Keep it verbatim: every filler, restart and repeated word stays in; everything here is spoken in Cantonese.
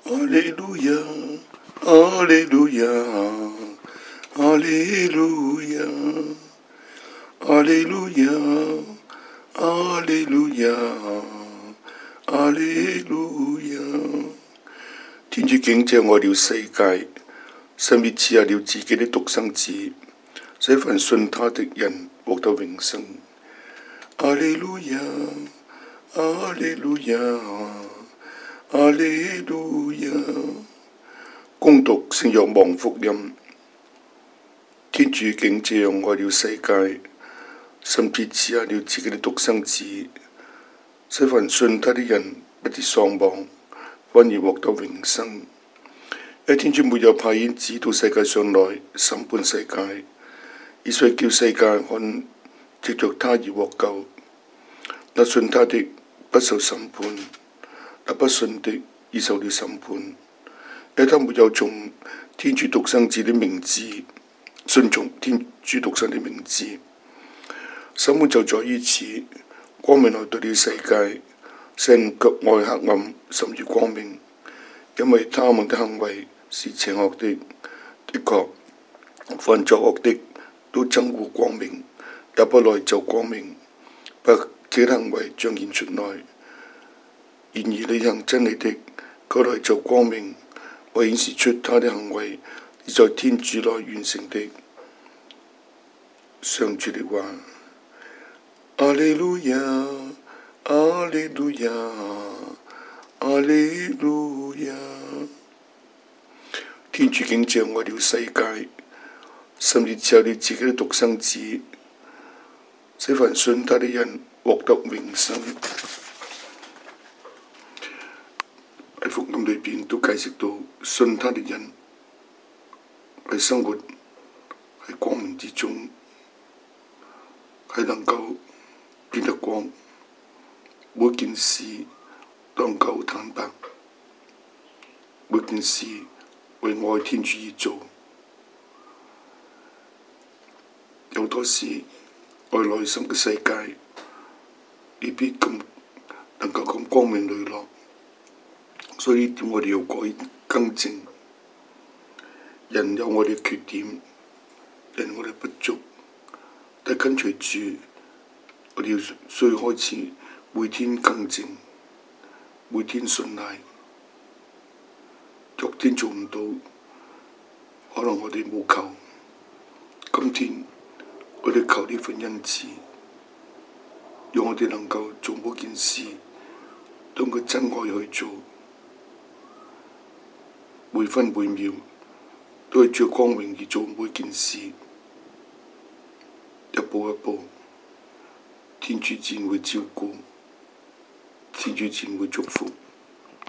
哈利路亞，哈利路亞，哈利路亞，哈利路亞，哈利路亞，哈利路亞。天主竟這樣愛了世界，甚至賜下了自己的獨生子，使凡信他的人獲得永生。哈利路亞，哈利路亞，哈利路亞。恭讀聖若望福音。天主竟這樣愛了世界，甚至賜下了自己的獨生子，使凡信他的人不至喪亡，反而獲得永生。因天主沒有派遣子到世界上來審判世界，而是叫世界看藉着他而獲救。那信他的不受審判，那不信的已受了審判。因他沒有從天主獨生子的名字信從天主獨生的名字，審判就在於此。光明來到了世界，世人卻愛黑暗甚於光明，因為他們的行為是邪惡的。的確，凡作惡的都憎惡光明，也不來就光明，把這行為彰顯出來。然而履行真理的，卻來就光明，為顯示出他的行為是在天主內完成的。上主的話。阿利路亞，阿利路亞，阿利路亞。天主竟這樣愛了世界，甚至賜下了自己的獨生子，使凡信他的人獲得永生。喺福音裏邊都解釋到，信他的人喺生活喺光明之中，係能夠見得光，每件事都能夠坦白，每件事為愛天主而做。有多時愛內心嘅世界未必咁能夠咁光明磊落，所以我哋要改更正。人有我哋缺點，人有我哋不足，但跟隨住我哋要需要開始每天更正，每天信賴。昨天做唔到，可能我哋冇求，今天我哋求呢份恩賜，讓我哋能夠做每件事都用佢真愛去做，每分每秒都係照光榮而做每件事，一步一步，天主自然會照顧，天主自然會祝福。